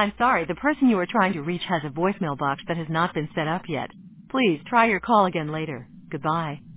I'm sorry, the person you are trying to reach has a voicemail box that has not been set up yet. Please try your call again later. Goodbye.